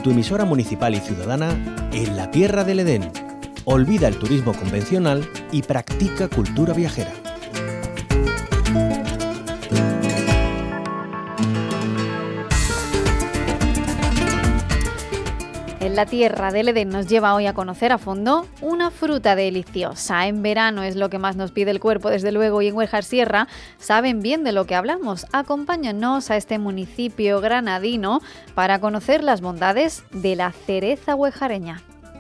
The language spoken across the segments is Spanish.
tu emisora municipal y ciudadana, En la Tierra del Edén. Olvida el turismo convencional y practica cultura viajera. En la Tierra del Edén nos lleva hoy a conocer a fondo una fruta deliciosa. En verano es lo que más nos pide el cuerpo, desde luego, y en Huejar Sierra saben bien de lo que hablamos. Acompáñanos a este municipio granadino para conocer las bondades de la cereza huejareña.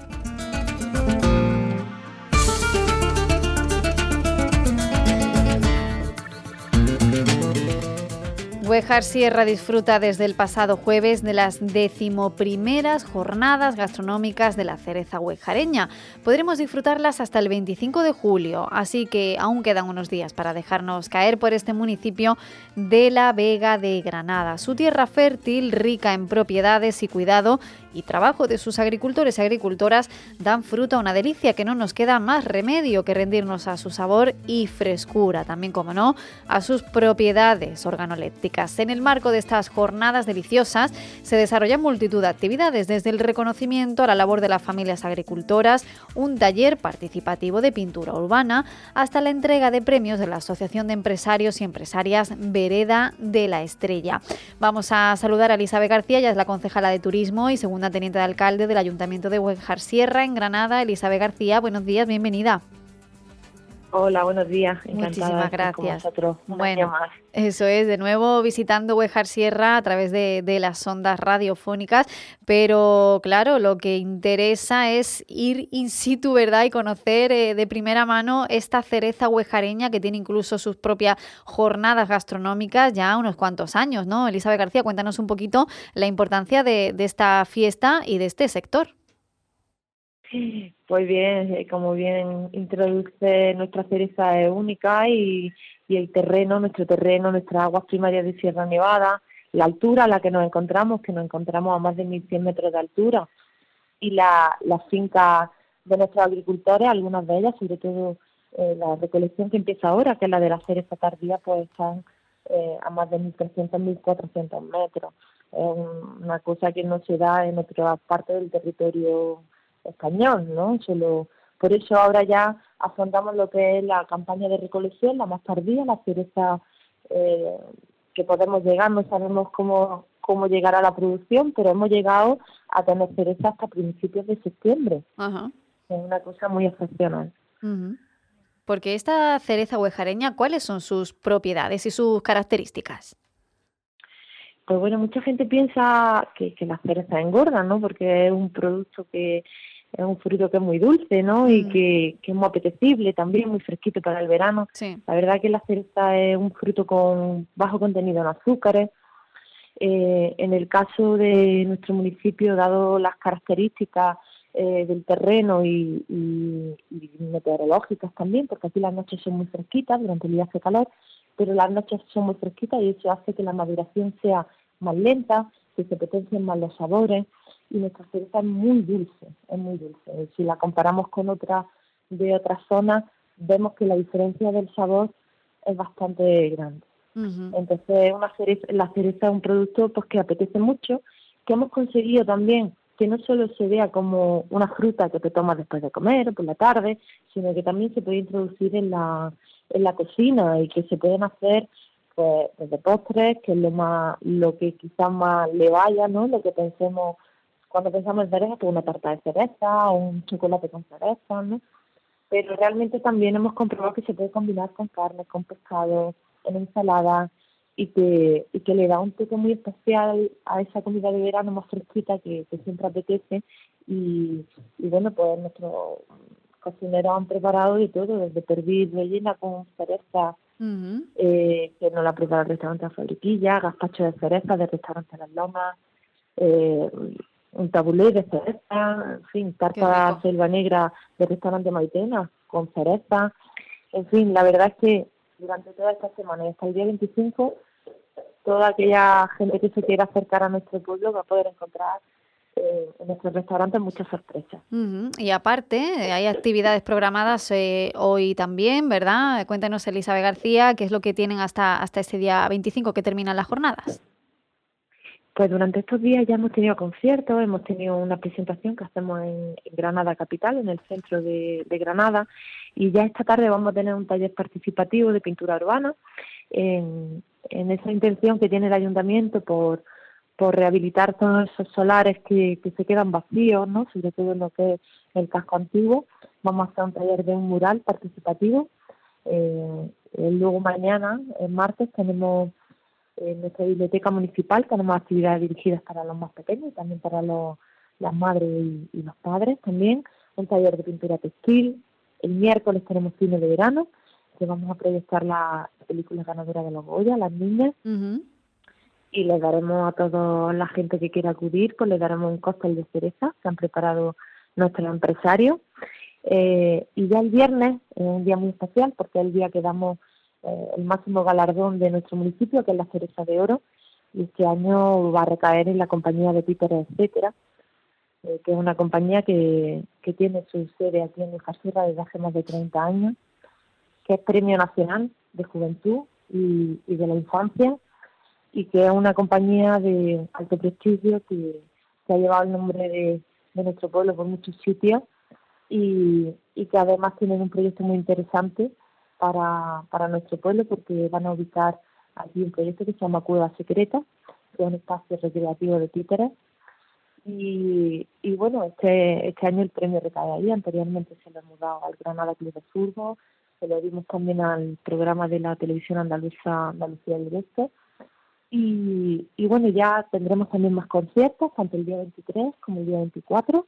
Huejar Sierra disfruta desde el pasado jueves de las 11ª jornadas gastronómicas de la cereza huejareña. Podremos disfrutarlas hasta el 25 de julio, así que aún quedan unos días para dejarnos caer por este municipio de la Vega de Granada. Su tierra fértil, rica en propiedades y cuidado y trabajo de sus agricultores y agricultoras dan fruto a una delicia que no nos queda más remedio que rendirnos a su sabor y frescura, también, como no, a sus propiedades organolépticas. En el marco de estas jornadas deliciosas se desarrollan multitud de actividades, desde el reconocimiento a la labor de las familias agricultoras, un taller participativo de pintura urbana, hasta la entrega de premios de la Asociación de Empresarios y Empresarias Vereda de la Estrella. Vamos a saludar a Elizabeth García, ella es la concejala de Turismo y segunda teniente de alcalde del Ayuntamiento de Huejar Sierra, en Granada. Elizabeth García, buenos días, bienvenida. Hola, buenos días. Encantada. Muchísimas gracias. Con vosotros. Bueno, más. Eso es, de nuevo visitando Huejar Sierra a través de las ondas radiofónicas, pero claro, lo que interesa es ir in situ, ¿verdad? Y conocer de primera mano esta cereza huejareña que tiene incluso sus propias jornadas gastronómicas ya unos cuantos años, ¿no? Elizabeth García, cuéntanos un poquito la importancia de esta fiesta y de este sector. Pues bien, como bien introduce, nuestra cereza es única y el terreno, nuestras aguas primarias de Sierra Nevada, la altura a la que nos encontramos a más de 1.100 metros de altura, y las fincas de nuestros agricultores, algunas de ellas, sobre todo la recolección que empieza ahora, que es la de la cereza tardía, pues están a más de 1.300, 1.400 metros. Es una cosa que no se da en otras partes del territorio español, ¿no? Por eso ahora ya afrontamos lo que es la campaña de recolección, la más tardía, la cereza que podemos llegar, no sabemos cómo llegar a la producción, pero hemos llegado a tener cereza hasta principios de septiembre. Ajá. Es una cosa muy excepcional. Uh-huh. Porque esta cereza huejareña, ¿cuáles son sus propiedades y sus características? Pues bueno, mucha gente piensa que las cerezas engordan, ¿no? Porque es un producto es un fruto que es muy dulce, ¿no? Y que es muy apetecible también, muy fresquito para el verano. Sí. La verdad que la cereza es un fruto con bajo contenido en azúcares. En el caso de nuestro municipio, dado las características del terreno y meteorológicas también, porque aquí las noches son muy fresquitas, durante el día hace calor, pero las noches son muy fresquitas y eso hace que la maduración sea más lenta, que se potencien más los sabores, y nuestra cereza es muy dulce. Si la comparamos con otras de otras zonas, vemos que la diferencia del sabor es bastante grande. Uh-huh. Entonces, la cereza es un producto pues que apetece mucho, que hemos conseguido también que no solo se vea como una fruta que te tomas después de comer o por la tarde, sino que también se puede introducir en la cocina y que se pueden hacer pues desde postres, que es lo que quizás más le vaya, ¿no? Lo que pensemos cuando pensamos en cereza, pues una tarta de cereza o un chocolate con cereza, ¿no? Pero realmente también hemos comprobado que se puede combinar con carne, con pescado, en ensalada, y que le da un toque muy especial a esa comida de verano más fresquita que siempre apetece. Y bueno, pues nuestros cocineros han preparado de todo, desde perdiz rellena con cereza, uh-huh, que nos la prepara el restaurante La Fabriquilla, gazpacho de cereza del restaurante Las Lomas, un tabulé de cereza, en fin, tarta selva negra del restaurante Maitena con cereza. En fin, la verdad es que durante toda esta semana y hasta el día 25, toda aquella gente que se quiera acercar a nuestro pueblo va a poder encontrar en nuestro restaurante muchas sorpresas. Uh-huh. Y aparte, hay actividades programadas hoy también, ¿verdad? Cuéntanos, Elizabeth García, qué es lo que tienen hasta ese día 25 que terminan las jornadas. Pues durante estos días ya hemos tenido conciertos, hemos tenido una presentación que hacemos en Granada Capital, en el centro de Granada, y ya esta tarde vamos a tener un taller participativo de pintura urbana en esa intención que tiene el ayuntamiento por rehabilitar todos esos solares que se quedan vacíos, ¿no? Sobre todo en lo que es el casco antiguo. Vamos a hacer un taller de un mural participativo. Luego mañana, el martes, tenemos en nuestra biblioteca municipal, tenemos actividades dirigidas para los más pequeños y también para las madres y los padres también. Un taller de pintura textil. El miércoles tenemos cine de verano, que vamos a proyectar la película ganadora de los Goya, Las Niñas. Uh-huh. Y les daremos a toda la gente que quiera acudir, pues les daremos un cóctel de cereza que han preparado nuestros empresarios. Y ya el viernes es un día muy especial porque es el día que damos el máximo galardón de nuestro municipio, que es la Cereza de Oro, y este año va a recaer en la compañía de títeres, etcétera, que es una compañía que tiene su sede aquí en Hújar Sierra desde hace más de 30 años, que es Premio Nacional de Juventud y de la Infancia, y que es una compañía de alto prestigio que ha llevado el nombre de nuestro pueblo por muchos sitios y que además tienen un proyecto muy interesante para nuestro pueblo, porque van a ubicar aquí un proyecto que se llama Cueva Secreta, que es un espacio recreativo de títeres. Y bueno, este año el premio recae ahí. Anteriormente se lo hemos dado al Granada Club de Fútbol, se lo dimos también al programa de la televisión andaluza, Andalucía Directo. Y bueno, ya tendremos también más conciertos, tanto el día 23 como el día 24.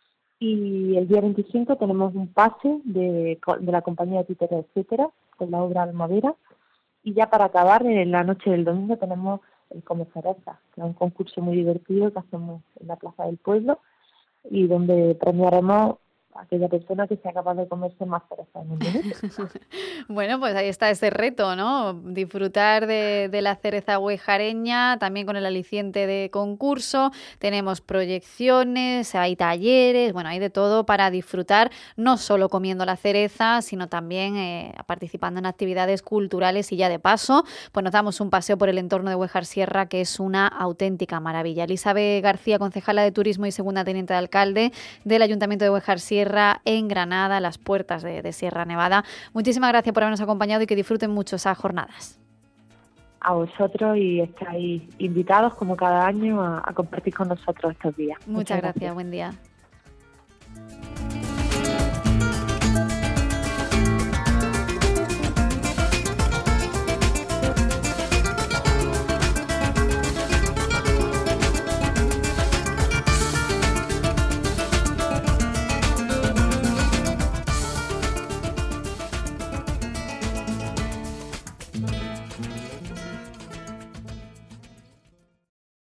Y el día 25 tenemos un pase de la compañía de títeres, etcétera, con la obra Almadera. Y ya para acabar, en la noche del domingo tenemos el Come Cereza, que es un concurso muy divertido que hacemos en la Plaza del Pueblo y donde premiaremos a aquella persona que sea capaz de comerse más cereza en un minuto. Bueno, pues ahí está ese reto, ¿no? Disfrutar de la cereza huejareña, también con el aliciente de concurso. Tenemos proyecciones, hay talleres, bueno, hay de todo para disfrutar, no solo comiendo la cereza, sino también participando en actividades culturales y ya de paso, pues nos damos un paseo por el entorno de Hújar Sierra, que es una auténtica maravilla. Elizabeth García, concejala de Turismo y segunda teniente de alcalde del Ayuntamiento de Hújar Sierra, en Granada, a las puertas de Sierra Nevada. Muchísimas gracias por habernos acompañado y que disfruten mucho esas jornadas. A vosotros, y estáis invitados como cada año a compartir con nosotros estos días. Muchas gracias. Buen día.